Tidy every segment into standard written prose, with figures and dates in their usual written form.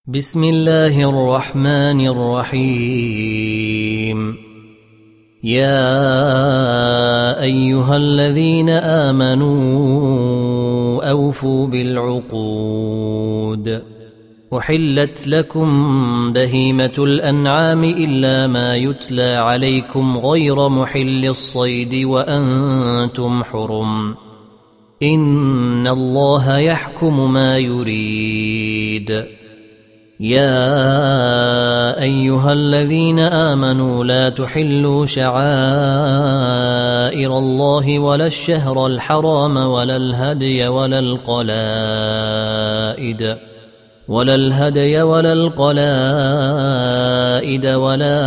بسم الله الرحمن الرحيم. يا أيها الذين آمنوا أوفوا بالعقود. أحلت لكم بهيمة الأنعام إلا ما يتلى عليكم غير محل الصيد وأنتم حرم. إن الله يحكم ما يريد. يا أيها الذين آمنوا لا تحلوا شعائر الله ولا الشهر الحرام ولا الهدي ولا القلائد ولا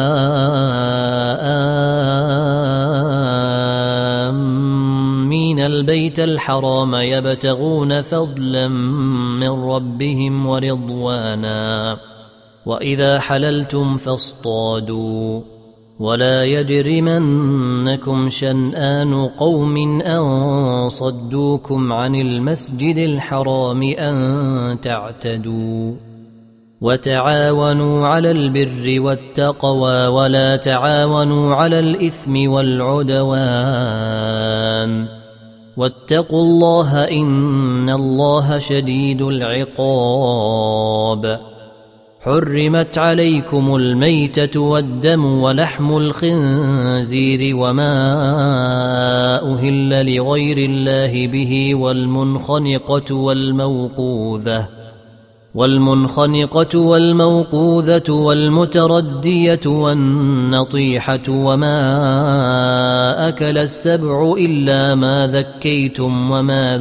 آمين البيت الحرام يبتغون فضلا من ربهم ورضوانا. وإذا حللتم فاصطادوا ولا يجرمنكم شنآن قوم أن صدوكم عن المسجد الحرام أن تعتدوا. وتعاونوا على البر والتقوى ولا تعاونوا على الإثم والعدوان. واتقوا الله إن الله شديد العقاب. حرمت عليكم الميتة والدم ولحم الخنزير وما أهل لغير الله به والمنخنقة والموقوذة والمتردية والنطيحة وما أكل السبع إلا ما ذكيتم وما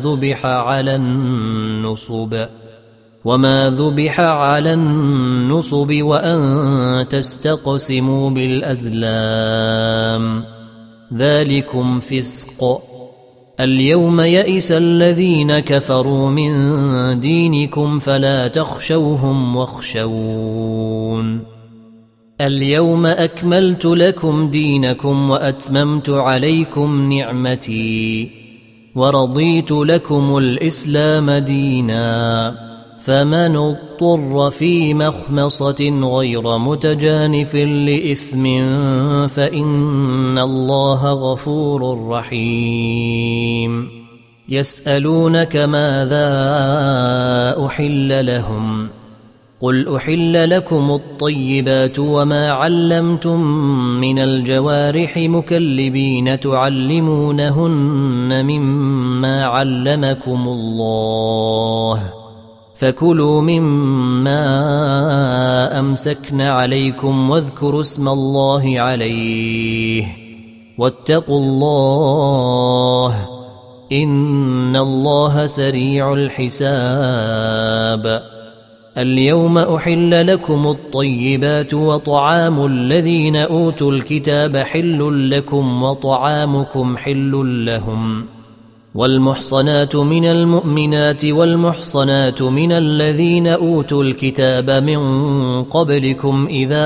ذبح على النصب وأن تستقسموا بالأزلام ذلكم فسق. اليوم يئس الذين كفروا من دينكم فلا تخشوهم واخشون. اليوم أكملت لكم دينكم وأتممت عليكم نعمتي ورضيت لكم الإسلام دينا. فمن اضطر في مخمصة غير متجانف لإثم فإن الله غفور رحيم. يسألونك ماذا أحل لهم قل أحل لكم الطيبات وما علمتم من الجوارح مكلبين تعلمونهن مما علمكم الله فكلوا مما أمسكن عليكم واذكروا اسم الله عليه واتقوا الله إن الله سريع الحساب. اليوم أحل لكم الطيبات وطعام الذين أوتوا الكتاب حل لكم وطعامكم حل لهم. والمحصنات من المؤمنات والمحصنات من الذين أوتوا الكتاب من قبلكم إذا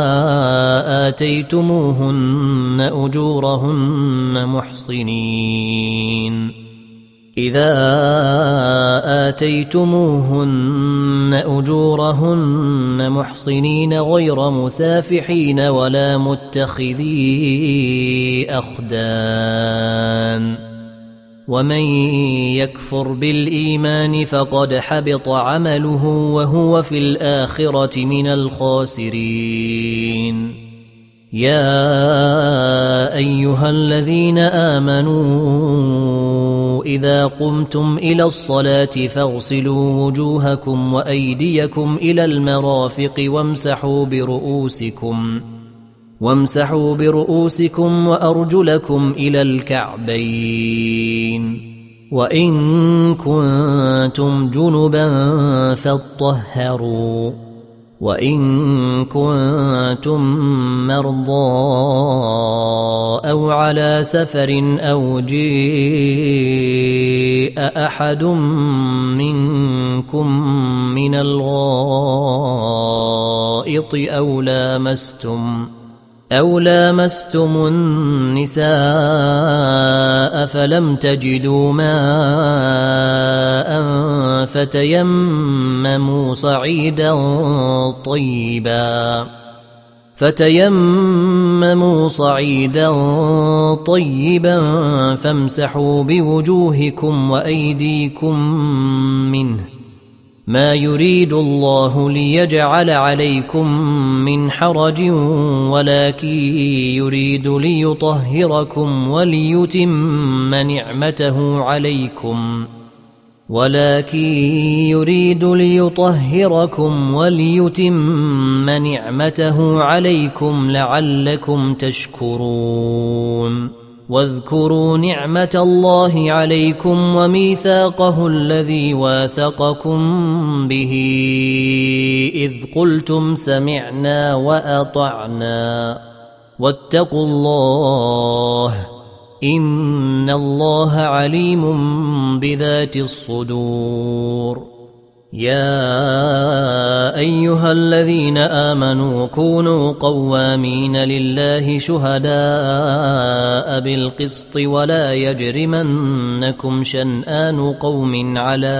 آتيتموهن أجورهن محصنين غير مسافحين ولا متخذي أخدان. ومن يكفر بالإيمان فقد حبط عمله وهو في الآخرة من الخاسرين. يا أيها الذين آمنوا إذا قمتم إلى الصلاة فاغسلوا وجوهكم وأيديكم إلى المرافق وامسحوا برؤوسكم وأرجلكم إلى الكعبين. وإن كنتم جنبا فاطهروا. وإن كنتم مرضى أو على سفر أو جاء أحد منكم من الغائط أو لامستم النساء فلم تجدوا ماء فتيمموا صعيدا طيبا فامسحوا بوجوهكم وأيديكم منه ما يريد الله ليجعل عليكم من حرج ولكن يريد ليطهركم وليتم نعمته عليكم لعلكم تشكرون واذكروا نعمة الله عليكم وميثاقه الذي واثقكم به إذ قلتم سمعنا وأطعنا واتقوا الله إن الله عليم بذات الصدور يا أيها الذين آمنوا كونوا قوامين لله شهداء بالقسط ولا يجرمنكم شنآن قوم على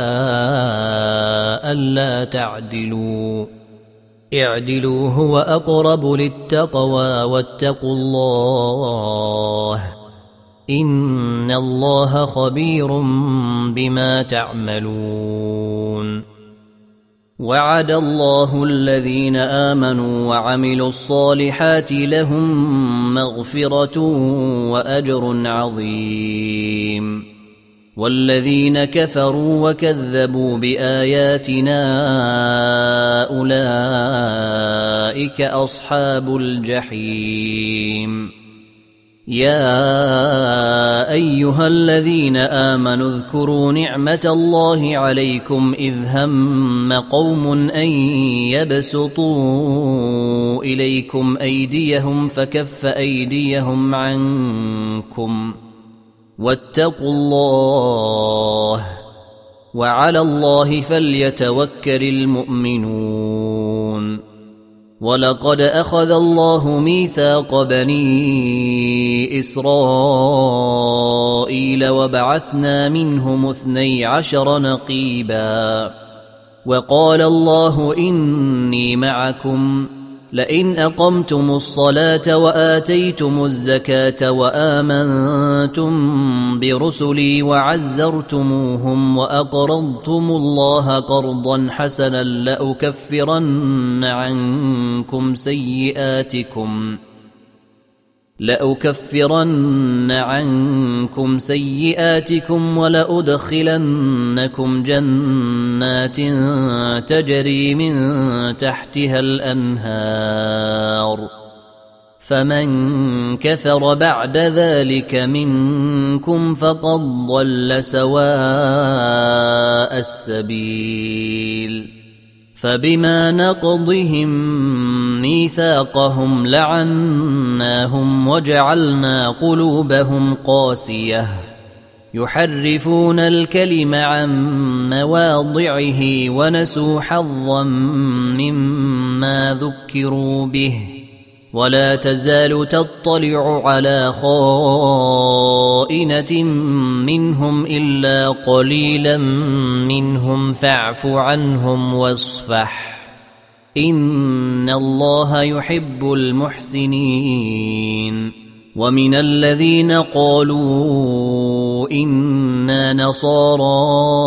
ألا تعدلوا اعدلوا هو أقرب للتقوى واتقوا الله إن الله خبير بما تعملون وعد الله الذين آمنوا وعملوا الصالحات لهم مغفرة وأجر عظيم والذين كفروا وكذبوا بآياتنا أولئك أصحاب الجحيم يا أيها الذين آمنوا اذكروا نعمة الله عليكم إذ هم قوم أن يبسطوا إليكم أيديهم فكف أيديهم عنكم واتقوا الله وعلى الله فليتوكل المؤمنون ولقد أخذ الله ميثاق بني إسرائيل وبعثنا منهم 12 نقيبا وقال الله إني معكم لئن أقمتم الصلاة وآتيتم الزكاة وآمنتم برسلي وعزرتموهم وأقرضتم الله قرضا حسنا لأكفرن عنكم سيئاتكم ولأدخلنكم جنات تجري من تحتها الأنهار فمن كفر بعد ذلك منكم فقد ضل سواء السبيل فبما نقضهم ميثاقهم لعناهم وجعلنا قلوبهم قاسية يحرفون الكلم عن مواضعه ونسوا حظا مما ذكروا به ولا تزال تطلع على خائنة منهم إلا قليلا منهم فاعف عنهم واصفح إن الله يحب المحسنين ومن الذين قالوا إنا نصارى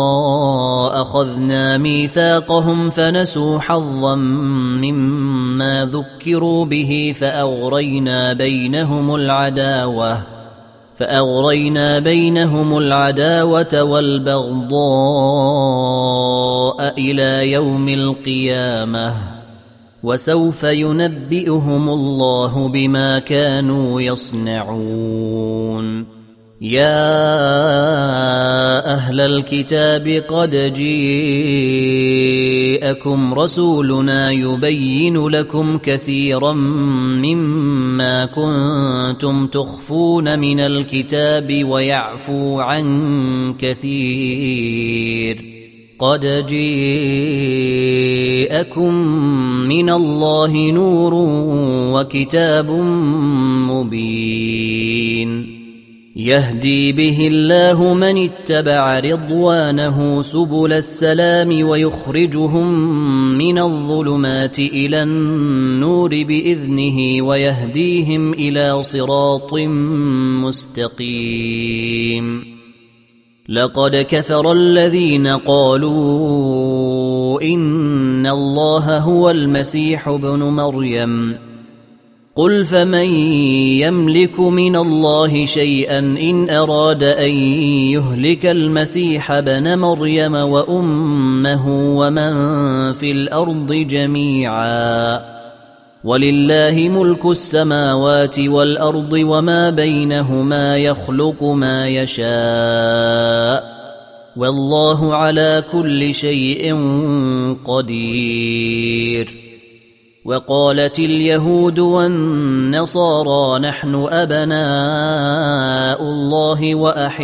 أخذنا ميثاقهم فنسوا حظا مما ذكروا به فأغرينا بينهم العداوة والبغضاء إلى يوم القيامة وسوف ينبئهم الله بما كانوا يصنعون يا أهل الكتاب قد جاءكم رسولنا يبين لكم كثيرا مما كنتم تخفون من الكتاب ويعفو عن كثير قد جاءكم من الله نور وكتاب مبين يهدي به الله من اتبع رضوانه سبل السلام ويخرجهم من الظلمات إلى النور بإذنه ويهديهم إلى صراط مستقيم. لقد كفر الذين قالوا إن الله هو المسيح ابن مريم قل فمن يملك من الله شيئا إن أراد أن يهلك المسيح ابن مريم وأمه ومن في الأرض جميعا ولله ملك السماوات والأرض وما بينهما يخلق ما يشاء والله على كل شيء قدير. وقالت اليهود والنصارى نحن أبناء الله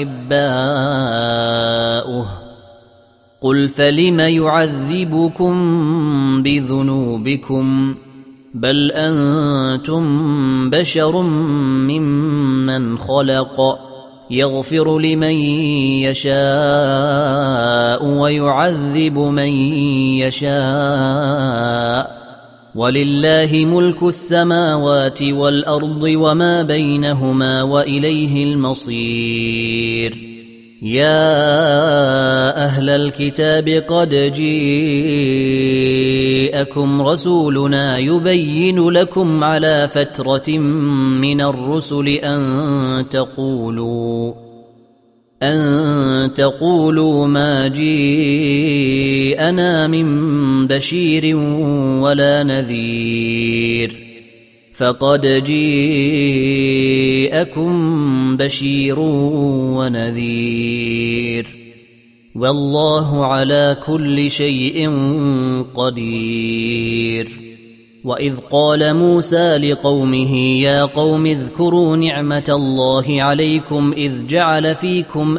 وأحباؤه قل فلم يعذبكم بذنوبكم بل أنتم بشر ممن خلق يغفر لمن يشاء ويعذب من يشاء ولله ملك السماوات والأرض وما بينهما وإليه المصير. يا أهل الكتاب قد جاءكم رسولنا يبين لكم على فترة من الرسل أن تقولوا ما جاءنا من بشير ولا نذير فقد جاءكم بشير ونذير والله على كل شيء قدير. وإذ قال موسى لقومه يا قوم اذكروا نعمة الله عليكم إذ جعل فيكم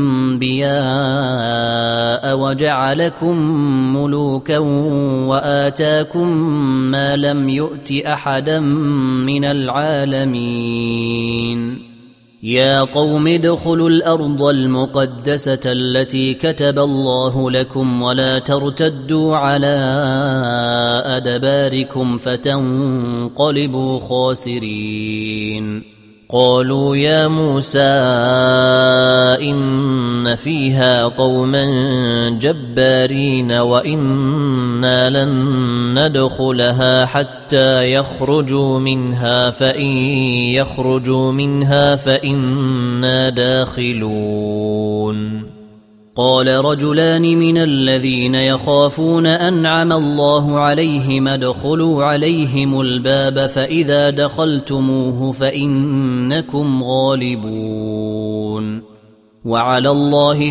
أنبياء وجعلكم ملوكا وآتاكم ما لم يؤت أحدا من العالمين. يا قوم ادخلوا الأرض المقدسة التي كتب الله لكم ولا ترتدوا على أدباركم فتنقلبوا خاسرين. قالوا يا موسى إن فيها قوما جبارين وإنا لن ندخلها حتى يخرجوا منها فإن يخرجوا منها فإنا داخلون. قال رجلان من الذين يخافون أنعم الله عليهم ادخلوا عليهم الباب فإذا دخلتموه فإنكم غالبون وعلى الله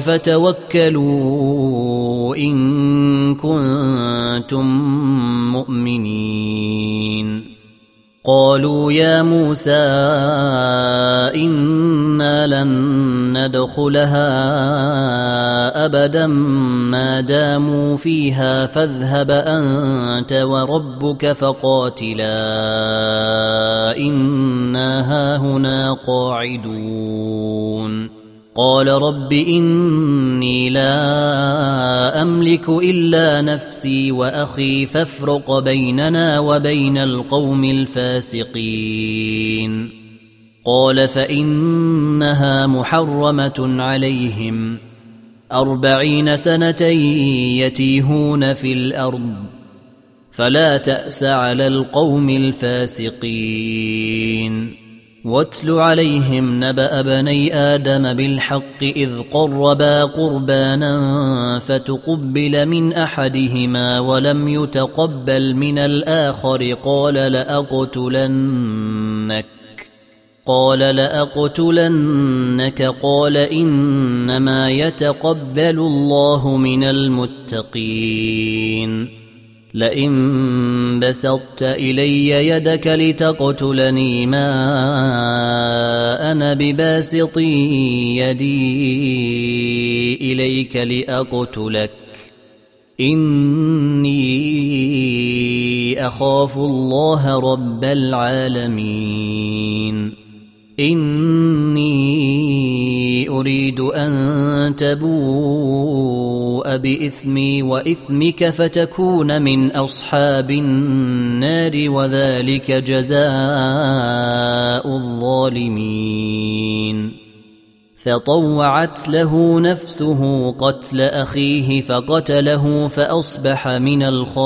فتوكلوا إن كنتم مؤمنين. قالوا يا موسى إنا لن ندخلها أبدا ما داموا فيها فاذهب أنت وربك فقاتلا إنا هاهنا قاعدون. قال رب إني لا أملك إلا نفسي وأخي فافرق بيننا وبين القوم الفاسقين. قال فإنها محرمة عليهم 40 سنة يتيهون في الأرض فلا تأس على القوم الفاسقين. واتل عليهم نبأ بني آدم بالحق إذ قربا قربانا فتقبل من أحدهما ولم يتقبل من الآخر قال لأقتلنك قال إنما يتقبل الله من المتقين. لئن بسطت إلي يدك لتقتلني ما أنا بباسط يدي إليك لأقتلك إني أخاف الله رب العالمين. إني أريد أن تبوء بإثمي وإثمك فتكون من أصحاب النار وذلك جزاء الظالمين فطوعت له نفسه قتل أخيه فقتله فأصبح من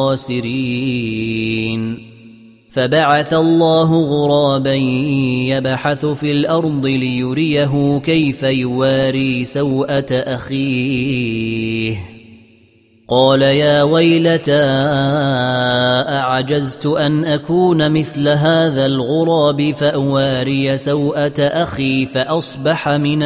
الخاسرين فبعث الله غرابا يبحث في الأرض ليريه كيف يواري سوءة أخيه قال يا ويلتى أعجزت أن أكون مثل هذا الغراب فأواري سوءة أخي فأصبح من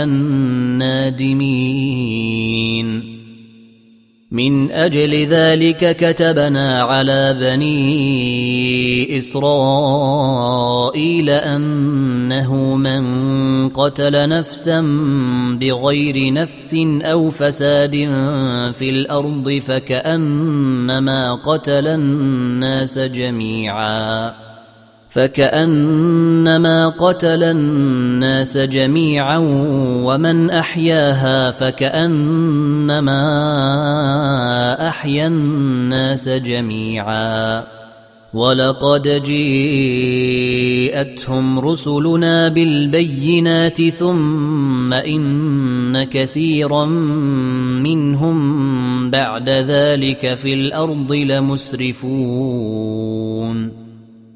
النادمين من أجل ذلك كتبنا على بني إسرائيل أنه من قتل نفسا بغير نفس أو فساد في الأرض فكأنما قتل الناس جميعا ومن أحياها فكأنما أحيا الناس جميعا ولقد جاءتهم رسلنا بالبينات ثم إن كثيرا منهم بعد ذلك في الأرض لمسرفون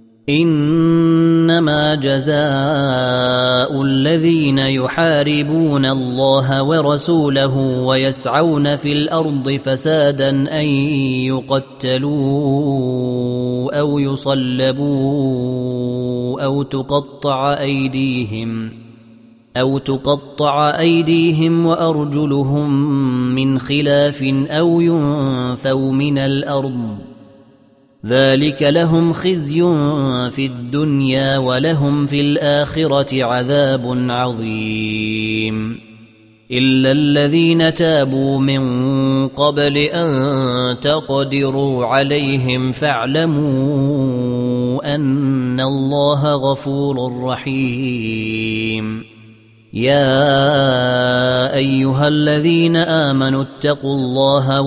إنما جزاء الذين يحاربون الله ورسوله ويسعون في الأرض فسادا أن يقتلوا أو يصلبوا أو تقطع أيديهم وأرجلهم من خلاف أو ينفوا من الأرض ذلك لهم خزي في الدنيا ولهم في الآخرة عذاب عظيم إلا الذين تابوا من قبل أن تقدروا عليهم فاعلموا أن الله غفور رحيم يا أيها الذين آمنوا اتقوا الله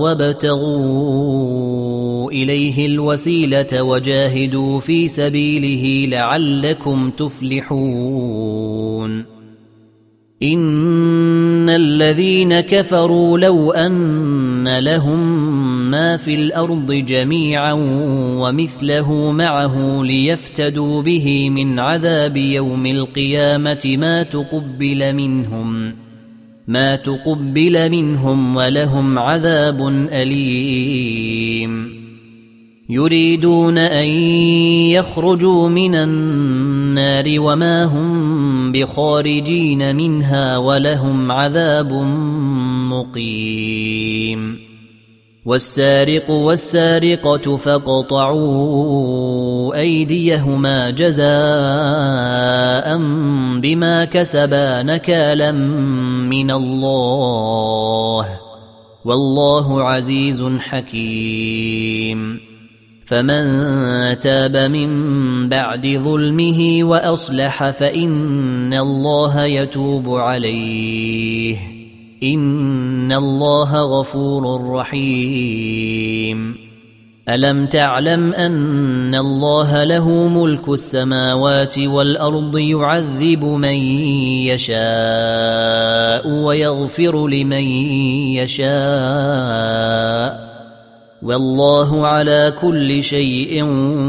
وابتغوا إليه الوسيلة وجاهدوا في سبيله لعلكم تفلحون إن الذين كفروا لو أن لهم ما في الأرض جميعا ومثله معه ليفتدوا به من عذاب يوم القيامة ما تقبل منهم ولهم عذاب أليم يريدون أن يخرجوا من النار وما هم بخارجين منها ولهم عذاب مقيم والسارق والسارقة فاقطعوا أيديهما جزاء بما كسبا نكالا من الله والله عزيز حكيم فمن تاب من بعد ظلمه وأصلح فإن الله يتوب عليه إن الله غفور رحيم ألم تعلم أن الله له ملك السماوات والأرض يعذب من يشاء ويغفر لمن يشاء والله على كل شيء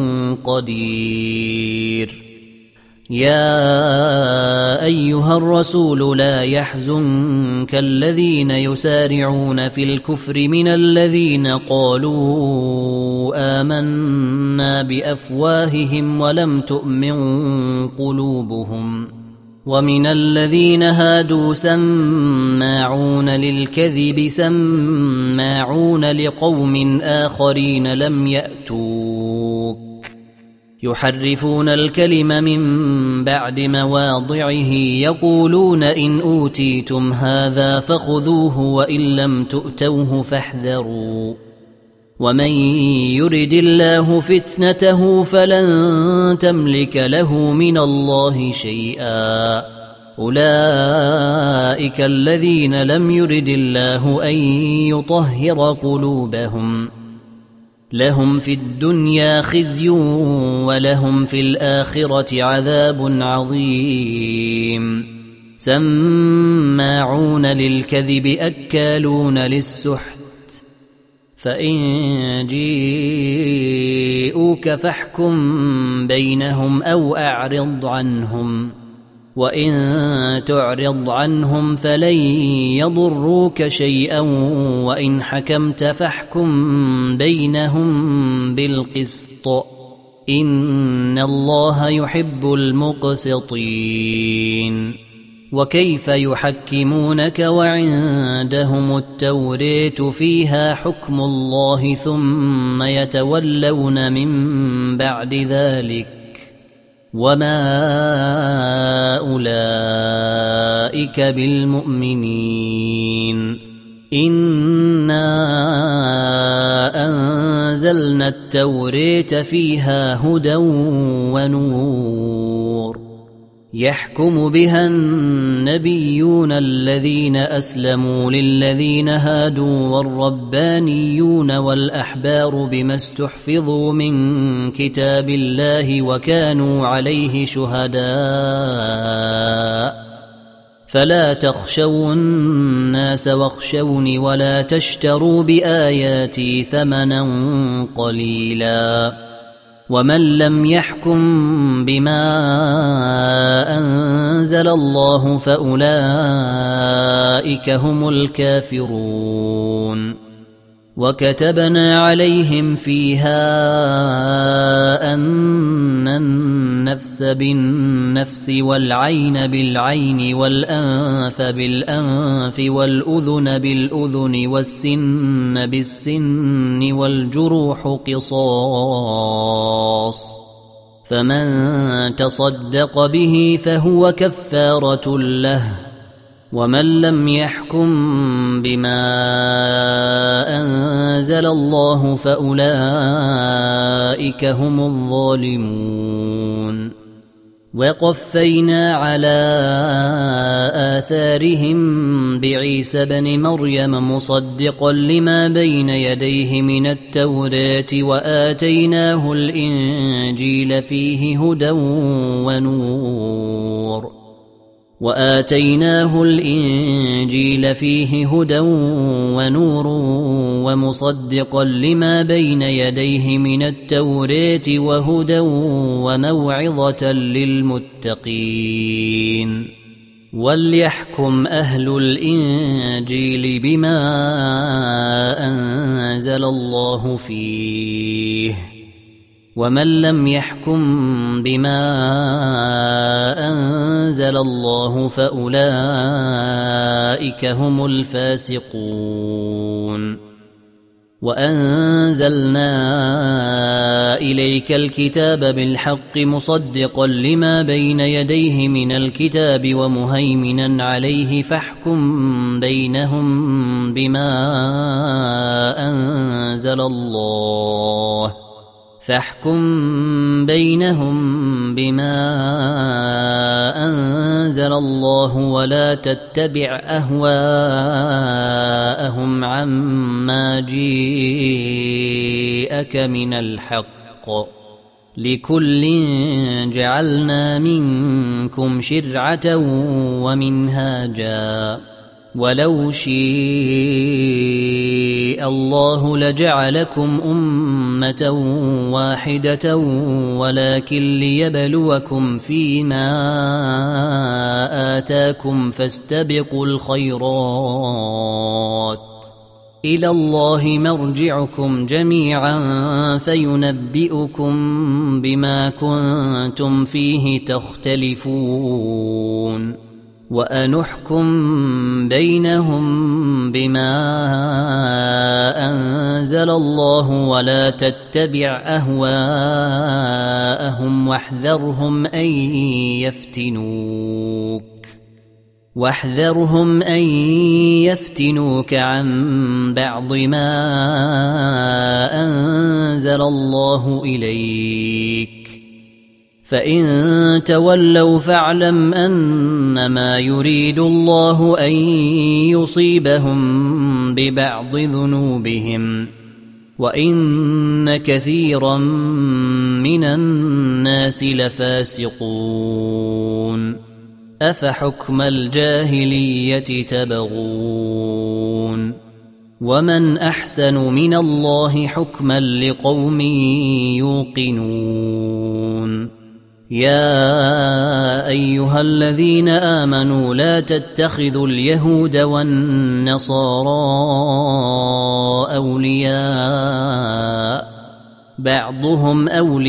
قدير يا أيها الرسول لا يحزنك الذين يسارعون في الكفر من الذين قالوا آمنا بأفواههم ولم تؤمن قلوبهم ومن الذين هادوا سماعون للكذب سماعون لقوم آخرين لم يأتوك يحرفون الكلم من بعد مواضعه يقولون إن أوتيتم هذا فخذوه وإن لم تؤتوه فاحذروا ومن يرد الله فتنته فلن تملك له من الله شيئا أولئك الذين لم يرد الله أن يطهر قلوبهم لهم في الدنيا خزي ولهم في الآخرة عذاب عظيم سماعون للكذب أكالون للسحت فإن جيءوك فاحكم بينهم أو أعرض عنهم وإن تعرض عنهم فلن يضروك شيئا وإن حكمت فاحكم بينهم بالقسط إن الله يحب المقسطين وكيف يحكمونك وعندهم التوراة فيها حكم الله ثم يتولون من بعد ذلك وما أولئك بالمؤمنين إنا أنزلنا التوراة فيها هدى ونور يحكم بها النبيون الذين أسلموا للذين هادوا والربانيون والأحبار بما استحفظوا من كتاب الله وكانوا عليه شهداء فلا تخشوا الناس واخشوني ولا تشتروا بآياتي ثمنا قليلا ومن لم يحكم بما أنزل الله فأولئك هم الكافرون وكتبنا عليهم فيها أن النفس بالنفس والعين بالعين والأنف بالأنف والأذن بالأذن والسن بالسن والجروح قصاص فمن تصدق به فهو كفارة له ومن لم يحكم بما أنزل الله فأولئك هم الظالمون وقفينا على آثارهم بعيسى بن مريم مصدقا لما بين يديه من التوراة وآتيناه الإنجيل فيه هدى ونور ومصدقا لما بين يديه من التوراة وهدى وموعظة للمتقين وليحكم أهل الإنجيل بما أنزل الله فيه ومن لم يحكم بما أنزل الله فأولئك هم الفاسقون وأنزلنا إليك الكتاب بالحق مصدقا لما بين يديه من الكتاب ومهيمنا عليه فاحكم بينهم بما أنزل الله ولا تتبع أهواءهم عما جيءك من الحق لكل جعلنا منكم شرعة ومنهاجا ولو شيء الله لجعلكم أمة واحدة ولكن ليبلوكم فيما آتاكم فاستبقوا الخيرات إلى الله مرجعكم جميعا فينبئكم بما كنتم فيه تختلفون وأنحكم بينهم بما أنزل الله ولا تتبع أهواءهم واحذرهم أن يفتنوك عن بعض ما أنزل الله إليك فإن تولوا فاعلم أنما يريد الله أن يصيبهم ببعض ذنوبهم وإن كثيرا من الناس لفاسقون أفحكم الجاهلية تبغون ومن أحسن من الله حكما لقوم يوقنون يا أيها الذين آمنوا لا تتخذوا اليهود والنصارى أولياء بعضهم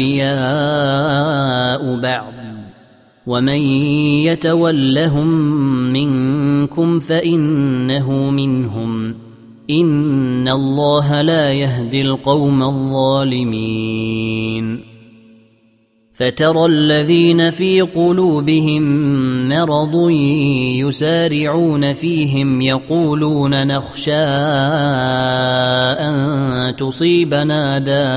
أولياء بعض ومن يتولهم منكم فإنه منهم إن الله لا يهدي القوم الظالمين فترى الذين في قلوبهم مرض يسارعون فيهم يقولون نخشى أن تصيبنا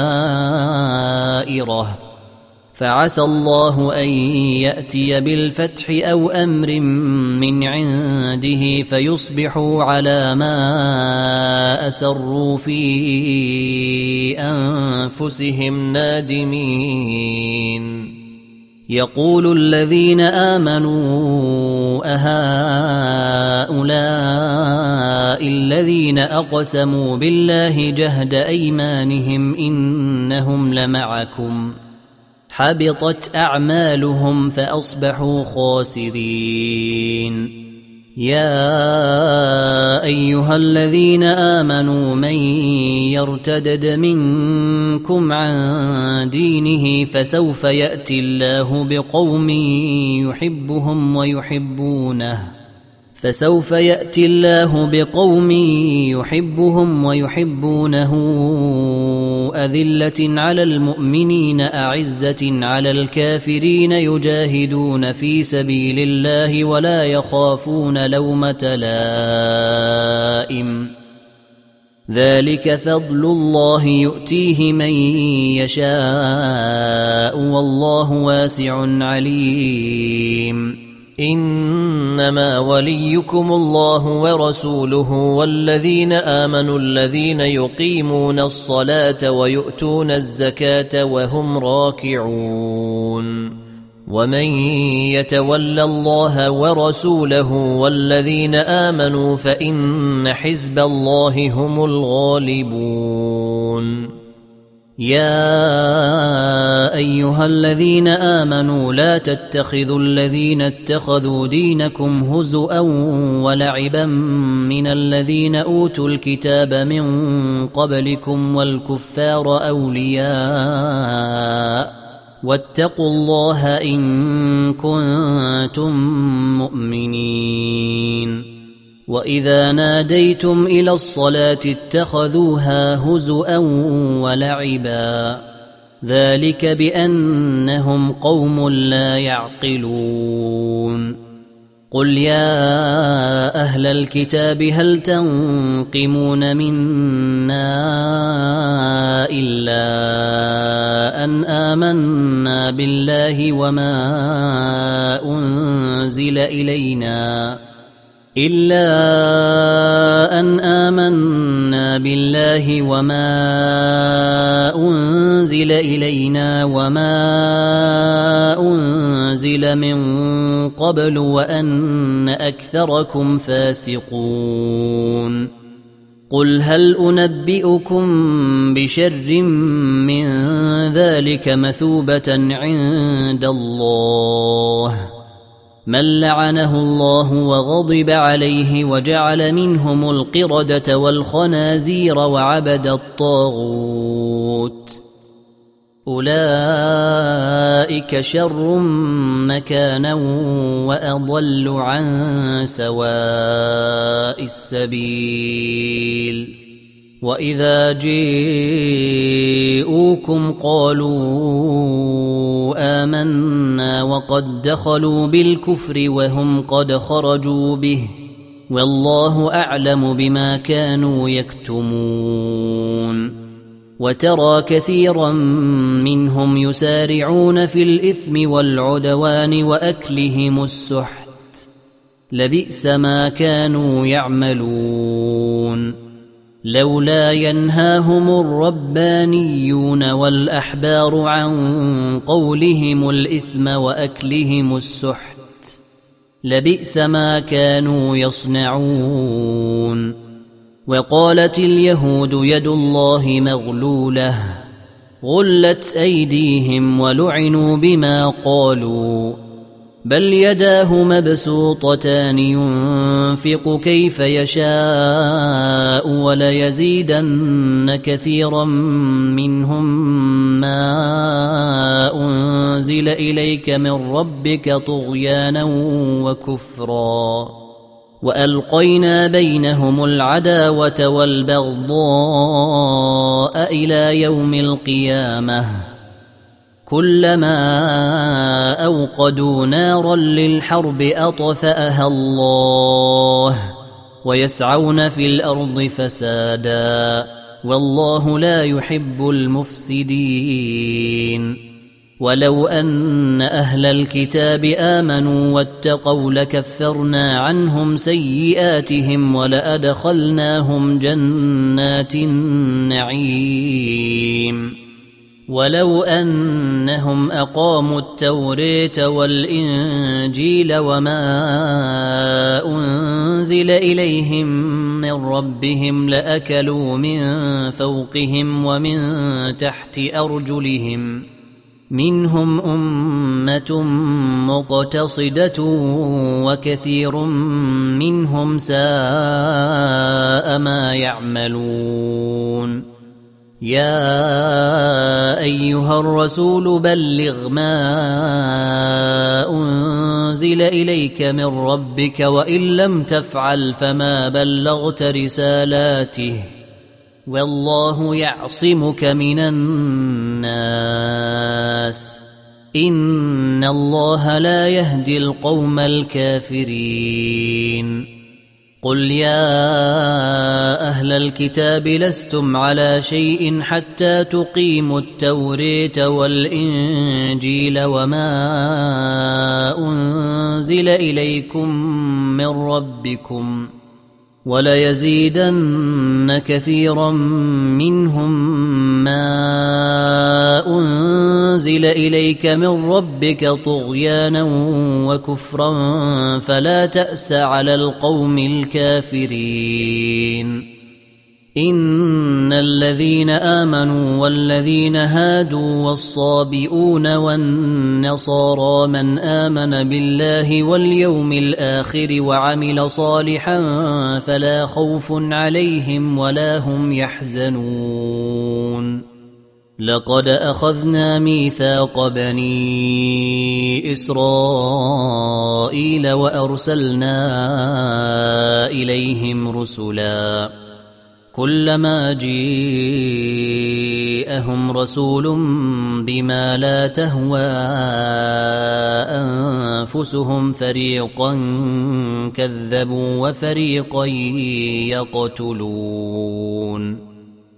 دائرة فعسى الله أن يأتي بالفتح أو أمر من عنده فيصبحوا على ما أسروا في أنفسهم نادمين يقول الذين آمنوا أهؤلاء الذين أقسموا بالله جهد أيمانهم إنهم لمعكم حبطت أعمالهم فأصبحوا خاسرين يا أيها الذين آمنوا من يرتدد منكم عن دينه فسوف يأتي الله بقوم يحبهم ويحبونه أذلة على المؤمنين أعزة على الكافرين يجاهدون في سبيل الله ولا يخافون لومة لائم ذلك فضل الله يؤتيه من يشاء والله واسع عليم إنما وليكم الله ورسوله والذين آمنوا الذين يقيمون الصلاة ويؤتون الزكاة وهم راكعون ومن يتول الله ورسوله والذين آمنوا فإن حزب الله هم الغالبون يا أيها الذين آمنوا لا تتخذوا الذين اتخذوا دينكم هزؤا ولعبا من الذين أوتوا الكتاب من قبلكم والكفار أولياء واتقوا الله إن كنتم مؤمنين وإذا ناديتم إلى الصلاة اتخذوها هزؤا ولعبا ذلك بأنهم قوم لا يعقلون قل يا أهل الكتاب هل تنقمون منا إلا أن آمنا بالله وما أنزل إلينا وما أنزل من قبل وأن أكثركم فاسقون قل هل أنبئكم بشر من ذلك مثوبة عند الله من لعنه الله وغضب عليه وجعل منهم القردة والخنازير وعبد الطاغوت أولئك شر مكانا وأضل عن سواء السبيل وإذا جاءوكم قالوا آمنا وقد دخلوا بالكفر وهم قد خرجوا به والله أعلم بما كانوا يكتمون وترى كثيرا منهم يسارعون في الإثم والعدوان وأكلهم السحت لبئس ما كانوا يعملون لولا ينهاهم الربانيون والأحبار عن قولهم الإثم وأكلهم السحت لبئس ما كانوا يصنعون وقالت اليهود يد الله مغلولة غلت أيديهم ولعنوا بما قالوا بل يداه مبسوطتان ينفق كيف يشاء وليزيدن كثيرا منهم ما أنزل إليك من ربك طغيانا وكفرا وألقينا بينهم العداوة والبغضاء إلى يوم القيامة كلما أوقدوا نارا للحرب أطفأها الله ويسعون في الأرض فسادا والله لا يحب المفسدين ولو أن أهل الكتاب آمنوا واتقوا لكفرنا عنهم سيئاتهم ولأدخلناهم جنات النعيم ولو أنهم أقاموا التوراة والإنجيل وما أنزل إليهم من ربهم لأكلوا من فوقهم ومن تحت أرجلهم منهم أمة مقتصدة وكثير منهم ساء ما يعملون يا أيها الرسول بلغ ما أنزل إليك من ربك وإن لم تفعل فما بلغت رسالاته والله يعصمك من الناس إن الله لا يهدي القوم الكافرين قل يا أهل الكتاب لستم على شيء حتى تقيموا التوراة والإنجيل وما أنزل إليكم من ربكم وليزيدن كثيرا منهم ما أنزل إليك من ربك طغيانا وكفرا فلا تأس على القوم الكافرين إن الذين آمنوا والذين هادوا والصابئون والنصارى من آمن بالله واليوم الآخر وعمل صالحا فلا خوف عليهم ولا هم يحزنون لقد أخذنا ميثاق بني إسرائيل وأرسلنا إليهم رسلا كلما جاءهم رسول بما لا تهوى أنفسهم فريقا كذبوا وفريقا يقتلون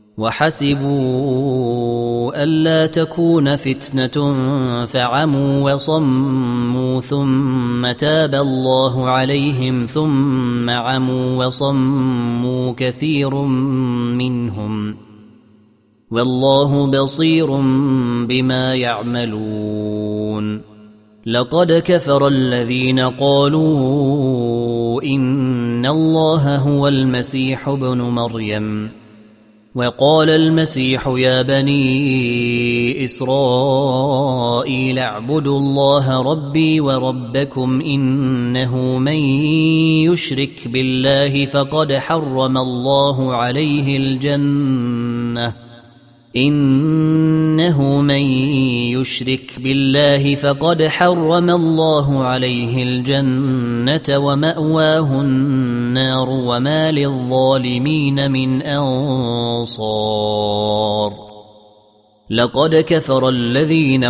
وحسبوا ألا تكون فتنة فعموا وصموا ثم تاب الله عليهم ثم عموا وصموا كثير منهم والله بصير بما يعملون لقد كفر الذين قالوا إن الله هو المسيح ابن مريم وقال المسيح يا بني إسرائيل اعبدوا الله ربي وربكم إنه من يشرك بالله فقد حرم الله عليه الجنة إنه من يشرك بالله فقد حرم الله عليه الجنة ومأواه النار وما للظالمين من أنصار لقد كفر الذين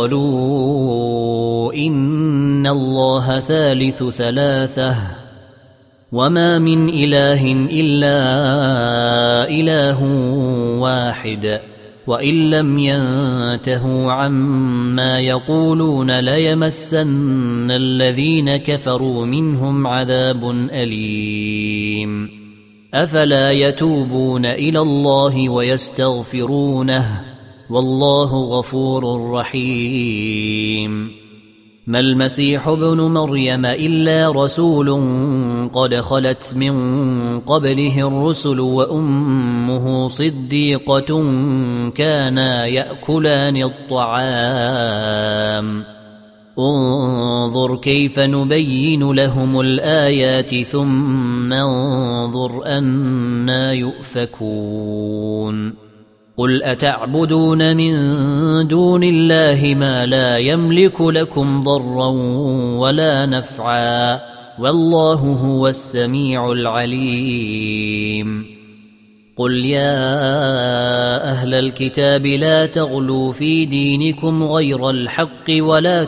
قالوا إن الله ثالث ثلاثة وما من إله إلا إله واحد وإن لم ينتهوا عما يقولون ليمسن الذين كفروا منهم عذاب أليم أفلا يتوبون إلى الله ويستغفرونه والله غفور رحيم ما المسيح ابن مريم إلا رسول قد خلت من قبله الرسل وأمه صديقة كانا يأكلان الطعام انظر كيف نبين لهم الآيات ثم انظر أنى يؤفكون قل أتعبدون من دون الله ما لا يملك لكم ضرا ولا نفعا والله هو السميع العليم قل يا أهل الكتاب لا تغلوا في دينكم غير الحق ولا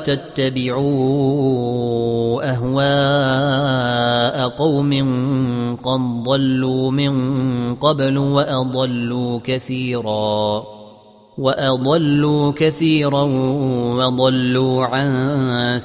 تتبعوا أهواء قوم قد ضلوا من قبل وأضلوا كثيرا وضلوا عن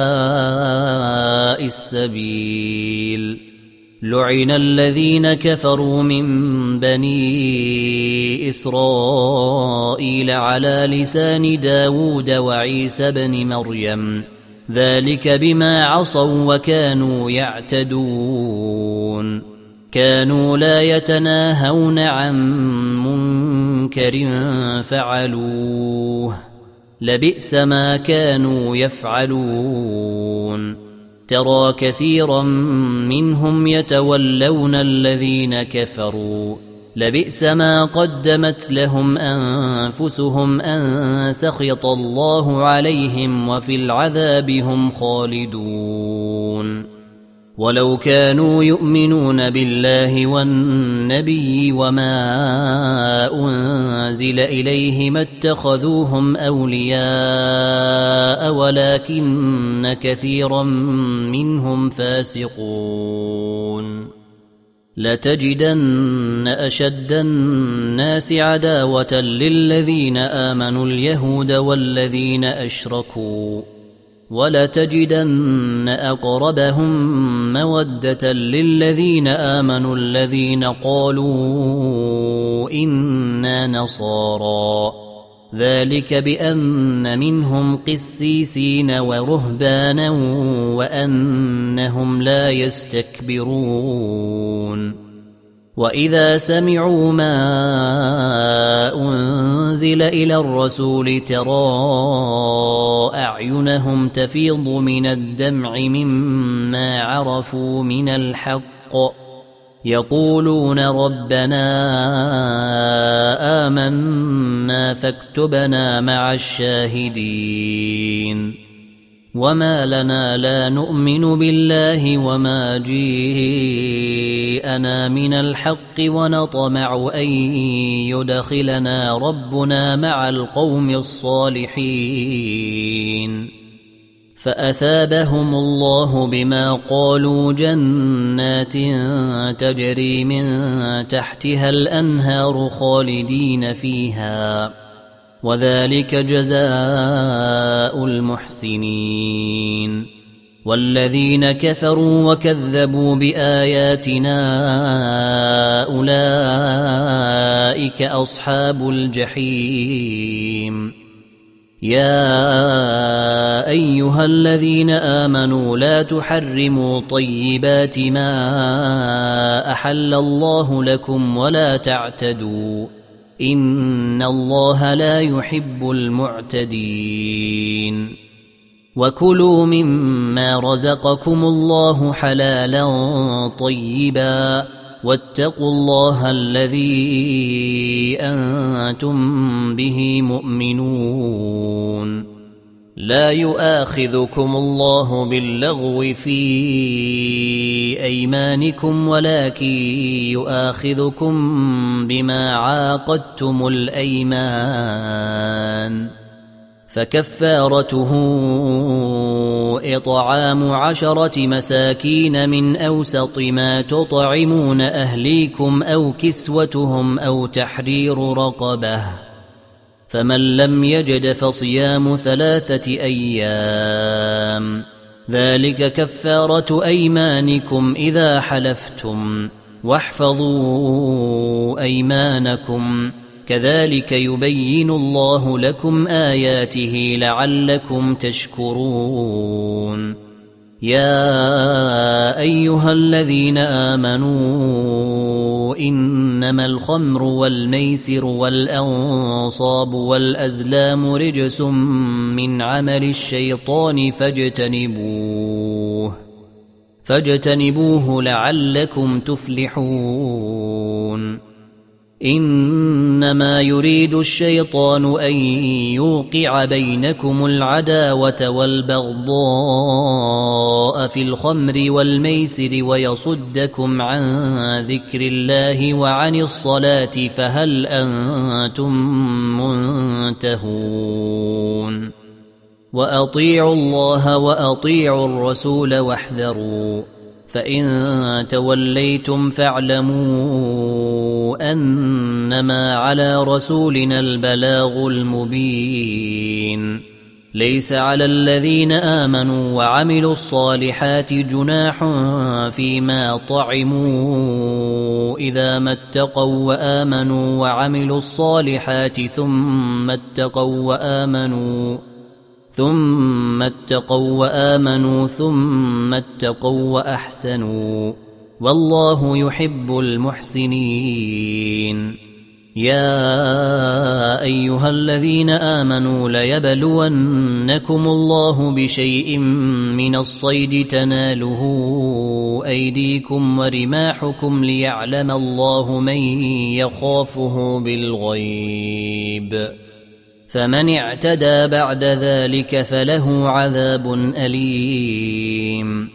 سواء السبيل لعن الذين كفروا من بني إسرائيل على لسان داود وعيسى بن مريم ذلك بما عصوا وكانوا يعتدون كانوا لا يتناهون عن منكر فعلوه لبئس ما كانوا يفعلون ترى كثيرا منهم يتولون الذين كفروا لبئس ما قدمت لهم أنفسهم أن سخط الله عليهم وفي العذاب هم خالدون ولو كانوا يؤمنون بالله والنبي وما أنزل إليه ما اتخذوهم أولياء ولكن كثيرا منهم فاسقون لتجدن أشد الناس عداوة للذين آمنوا اليهود والذين أشركوا ولتجدن أقربهم مودة للذين آمنوا الذين قالوا إنا نصارى ذلك بأن منهم قسيسين ورهبانا وأنهم لا يستكبرون وإذا سمعوا ما أنزل إلى الرسول ترى أعينهم تفيض من الدمع مما عرفوا من الحق يقولون ربنا آمنا فاكتبنا مع الشاهدين وما لنا لا نؤمن بالله وما جاءنا من الحق ونطمع أن يدخلنا ربنا مع القوم الصالحين فأثابهم الله بما قالوا جنات تجري من تحتها الأنهار خالدين فيها وذلك جزاء المحسنين والذين كفروا وكذبوا بآياتنا أولئك أصحاب الجحيم يا أيها الذين آمنوا لا تحرموا طيبات ما أحل الله لكم ولا تعتدوا إن الله لا يحب المعتدين وكلوا مما رزقكم الله حلالا طيبا واتقوا الله الذي أنتم به مؤمنون لا يؤاخذكم الله باللغو في أيمانكم ولكن يؤاخذكم بما عاقدتم الأيمان فكفارته إطعام 10 مساكين من أوسط ما تطعمون أهليكم أو كسوتهم أو تحرير رقبة فمن لم يجد فصيام 3 أيام ذلك كفارة أيمانكم إذا حلفتم واحفظوا أيمانكم كذلك يبين الله لكم آياته لعلكم تشكرون يا أيها الذين آمنوا إنما الخمر والميسر والأنصاب والأزلام رجس من عمل الشيطان فاجتنبوه لعلكم تفلحون إنما يريد الشيطان أن يوقع بينكم العداوة والبغضاء في الخمر والميسر ويصدكم عن ذكر الله وعن الصلاة فهل أنتم منتهون وأطيعوا الله وأطيعوا الرسول واحذروا فإن توليتم فاعلموا أنما على رسولنا البلاغ المبين ليس على الذين آمنوا وعملوا الصالحات جناح فيما طعموا إذا ما اتقوا وآمنوا وعملوا الصالحات ثم اتقوا وآمنوا ثم اتقوا وأحسنوا والله يحب المحسنين يا أيها الذين آمنوا ليبلونكم الله بشيء من الصيد تناله أيديكم ورماحكم ليعلم الله من يخافه بالغيب فمن اعتدى بعد ذلك فله عذاب أليم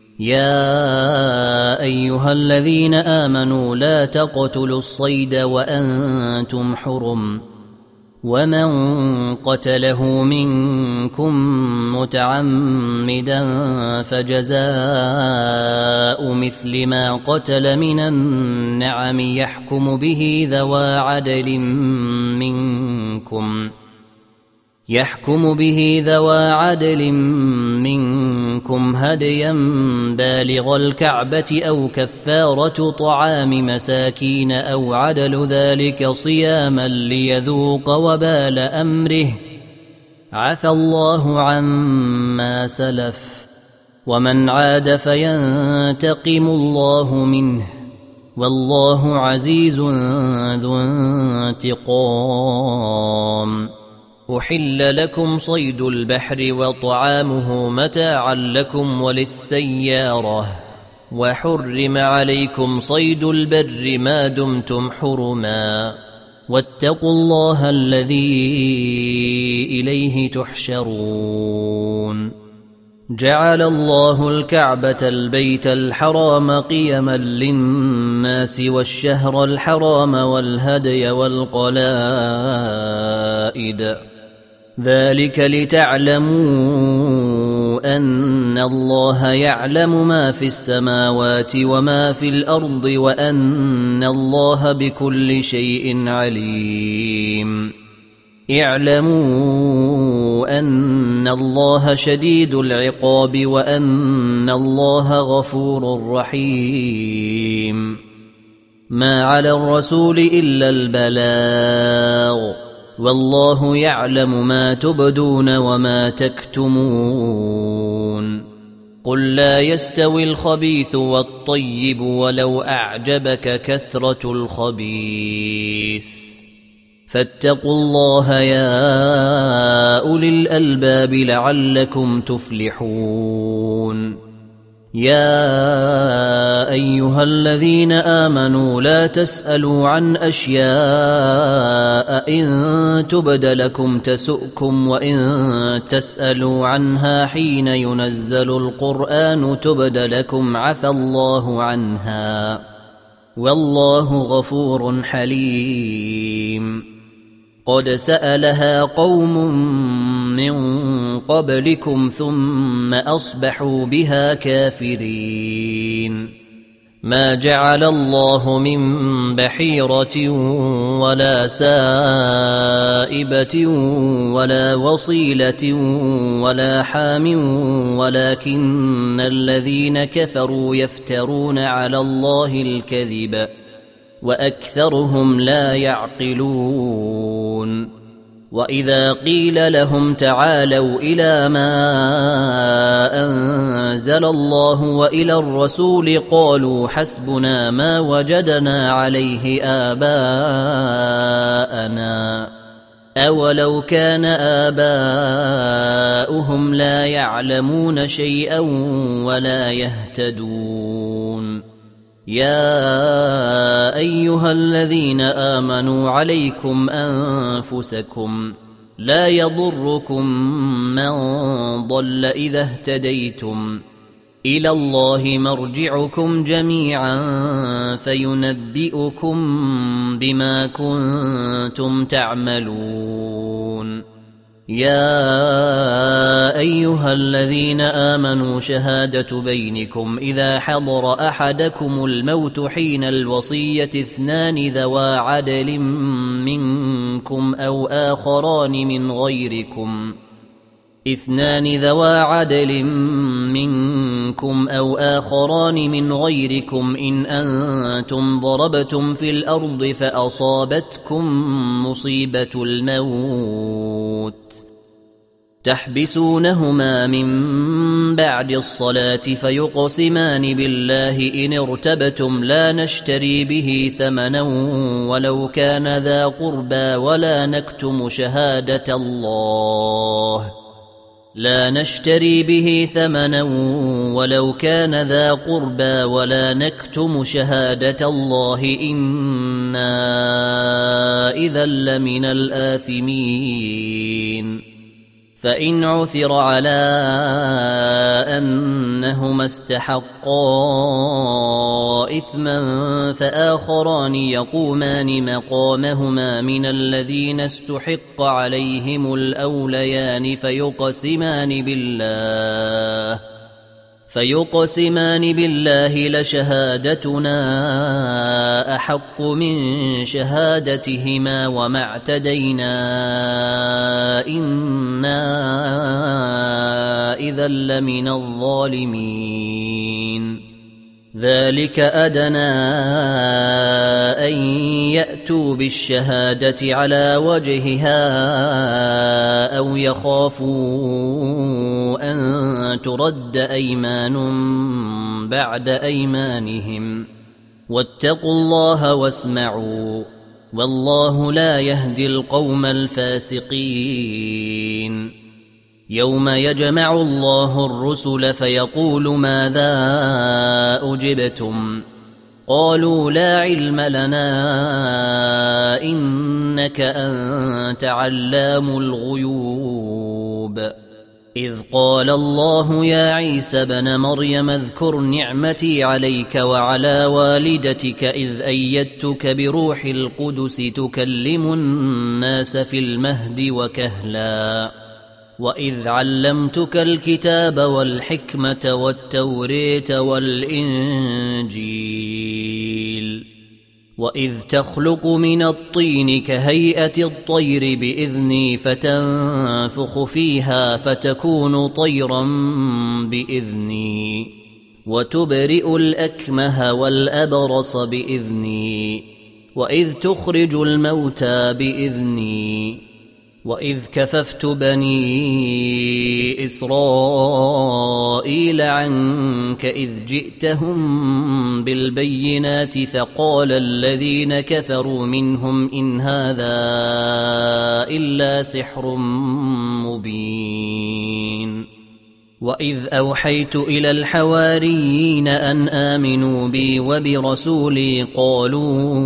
يا أيها الذين آمنوا لا تقتلوا الصيد وأنتم حرم ومن قتله منكم متعمدا فجزاء مثل ما قتل من النعم يحكم به ذوى عدل منكم هديا بالغ الكعبة أو كفارة طعام مساكين أو عدل ذلك صياما ليذوق وبال أمره عفى الله عما سلف ومن عاد فينتقم الله منه والله عزيز ذو انتقام أحل لكم صيد البحر وطعامه متاعا لكم وللسيارة وحرم عليكم صيد البر ما دمتم حرما واتقوا الله الذي إليه تحشرون جعل الله الكعبة البيت الحرام قيما للناس والشهر الحرام والهدي والقلائد ذلك لتعلموا أن الله يعلم ما في السماوات وما في الأرض وأن الله بكل شيء عليم اعلموا أن الله شديد العقاب وأن الله غفور رحيم ما على الرسول إلا البلاغ والله يعلم ما تبدون وما تكتمون قل لا يستوي الخبيث والطيب ولو أعجبك كثرة الخبيث فاتقوا الله يا أولي الألباب لعلكم تفلحون يا أيها الذين آمنوا لا تسألوا عن أشياء إن تبد لكم تسؤكم وإن تسألوا عنها حين ينزل القرآن تبد لكم عفى الله عنها والله غفور حليم قد سألها قوم من قبلكم ثم أصبحوا بها كافرين ما جعل الله من بحيرة ولا سائبة ولا وصيلة ولا حام ولكن الذين كفروا يفترون على الله الكذب وأكثرهم لا يعقلون وإذا قيل لهم تعالوا إلى ما أنزل الله وإلى الرسول قالوا حسبنا ما وجدنا عليه آباءنا أولو كان آباؤهم لا يعلمون شيئا ولا يهتدون يا أيها الذين آمنوا عليكم أنفسكم لا يضركم من ضل إذا اهتديتم إلى الله مرجعكم جميعا فينبئكم بما كنتم تعملون يا أيها الذين آمنوا شهادة بينكم إذا حضر أحدكم الموت حين الوصية 2 ذوى عدل منكم أو آخران من غيركم إن أنتم ضربتم في الأرض فأصابتكم مصيبة الموت تحبسونهما من بعد الصلاة فيقسمان بالله إن ارتبتم لا نشتري به ثمنا ولو كان ذا قربى ولا نكتم شهادة الله إنا إذا لمن الآثمين فإن عثر على أنهما استحقا إثما فآخران يقومان مقامهما من الذين استحق عليهم الأوليان فيقسمان بالله لشهادتنا أحق من شهادتهما وما اعتدينا إنا إذا لمن الظالمين ذلك أدنى أن يأتوا بالشهادة على وجهها أو يخافوا أن ترد أيمان بعد أيمانهم واتقوا الله واسمعوا والله لا يهدي القوم الفاسقين يوم يجمع الله الرسل فيقول ماذا أجبتم قالوا لا علم لنا إنك أنت علام الغيوب إذ قال الله يا عيسى ابن مريم اذكر نعمتي عليك وعلى والدتك إذ أيدتك بروح القدس تكلم الناس في المهد وكهلا وإذ علمتك الكتاب والحكمة والتوريت والإنجيل وإذ تخلق من الطين كهيئة الطير بإذني فتنفخ فيها فتكون طيرا بإذني وتبرئ الأكمه والأبرص بإذني وإذ تخرج الموتى بإذني وإذ كففت بني إسرائيل عنك إذ جئتهم بالبينات فقال الذين كفروا منهم إن هذا إلا سحر مبين وإذ أوحيت إلى الحواريين أن آمنوا بي وبرسولي قالوا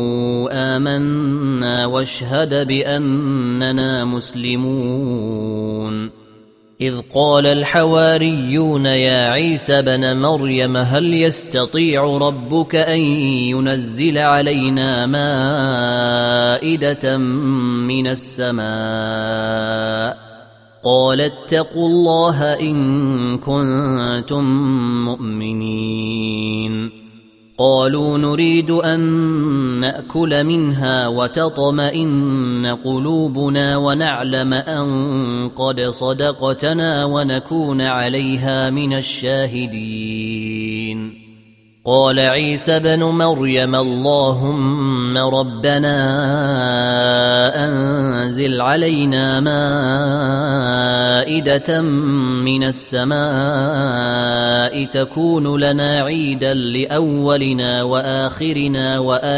آمنا واشهد بأننا مسلمون إذ قال الحواريون يا عيسى ابن مريم هل يستطيع ربك أن ينزل علينا مائدة من السماء قال اتقوا الله إن كنتم مؤمنين قالوا نريد أن نأكل منها وتطمئن قلوبنا ونعلم أن قد صدقتنا ونكون عليها من الشاهدين. قال عيسى بن مريم اللهم ربنا أنزل علينا مائدة من السماء تكون لنا عيدا لأولنا وآخرنا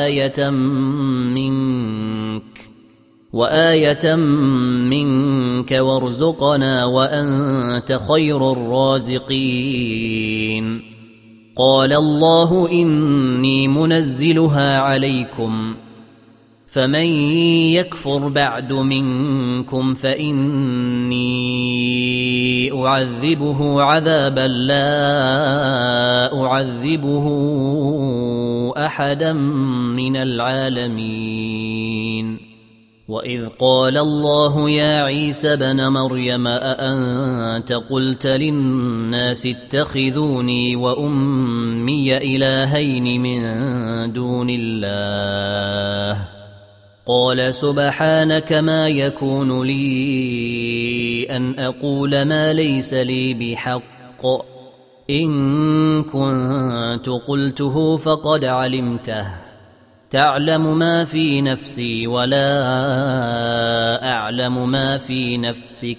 وآية منك وارزقنا وأنت خير الرازقين. قال الله إني منزلها عليكم فمن يكفر بعد منكم فإني أعذبه عذابا لا أعذبه أحدا من العالمين. وإذ قال الله يا عيسى بن مريم أأنت قلت للناس اتخذوني وأمي إلهين من دون الله قال سبحانك ما يكون لي أن أقول ما ليس لي بحق إن كنت قلته فقد علمته تعلم ما في نفسي ولا أعلم ما في نفسك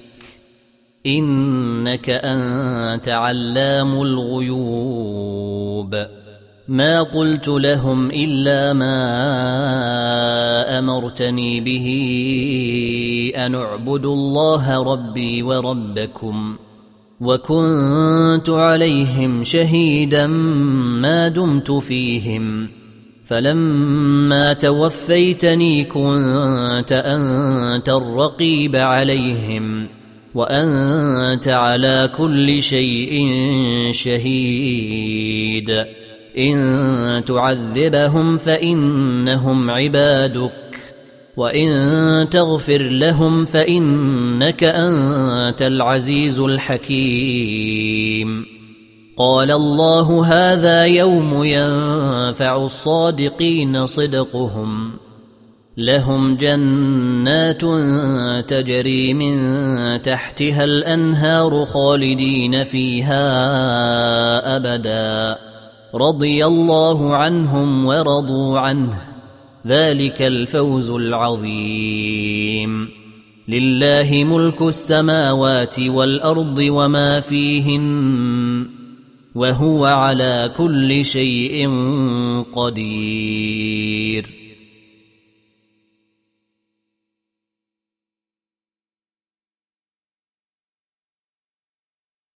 إنك أنت علام الغيوب. ما قلت لهم إلا ما أمرتني به أن اعبدوا الله ربي وربكم وكنت عليهم شهيدا ما دمت فيهم فلما توفيتني كنت أنت الرقيب عليهم وأنت على كل شيء شهيد. إن تعذبهم فإنهم عبادك وإن تغفر لهم فإنك أنت العزيز الحكيم. قال الله هذا يوم ينفع الصادقين صدقهم لهم جنات تجري من تحتها الأنهار خالدين فيها أبدا رضي الله عنهم ورضوا عنه ذلك الفوز العظيم. لله ملك السماوات والأرض وما فيهن وهو على كل شيء قدير.